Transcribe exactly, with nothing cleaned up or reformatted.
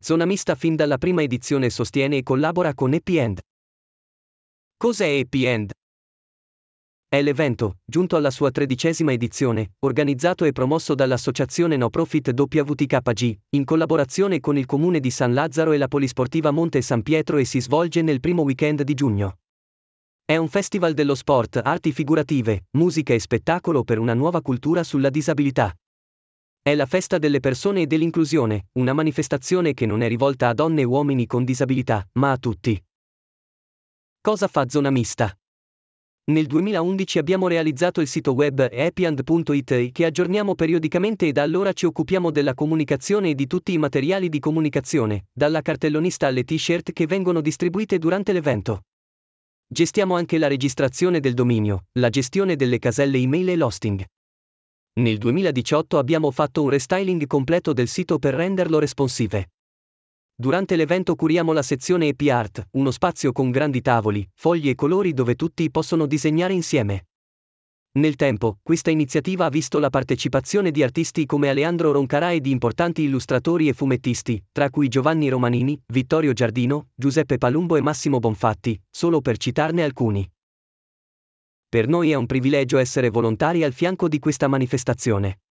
Zona Mista fin dalla prima edizione sostiene e collabora con Happy End. Cos'è Happy End? È l'evento, giunto alla sua tredicesima edizione, organizzato e promosso dall'associazione no profit W T K G, in collaborazione con il comune di San Lazzaro e la Polisportiva Monte San Pietro e si svolge nel primo weekend di giugno. È un festival dello sport, arti figurative, musica e spettacolo per una nuova cultura sulla disabilità. È la festa delle persone e dell'inclusione, una manifestazione che non è rivolta a donne e uomini con disabilità, ma a tutti. Cosa fa Zona Mista? Nel duemilaundici abbiamo realizzato il sito web happyend punto it che aggiorniamo periodicamente e da allora ci occupiamo della comunicazione e di tutti i materiali di comunicazione, dalla cartellonista alle t-shirt che vengono distribuite durante l'evento. Gestiamo anche la registrazione del dominio, la gestione delle caselle email e l'hosting. Nel duemiladiciotto abbiamo fatto un restyling completo del sito per renderlo responsive. Durante l'evento curiamo la sezione Happy Art, uno spazio con grandi tavoli, fogli e colori dove tutti possono disegnare insieme. Nel tempo, questa iniziativa ha visto la partecipazione di artisti come Aleandro Roncarà e di importanti illustratori e fumettisti, tra cui Giovanni Romanini, Vittorio Giardino, Giuseppe Palumbo e Massimo Bonfatti, solo per citarne alcuni. Per noi è un privilegio essere volontari al fianco di questa manifestazione.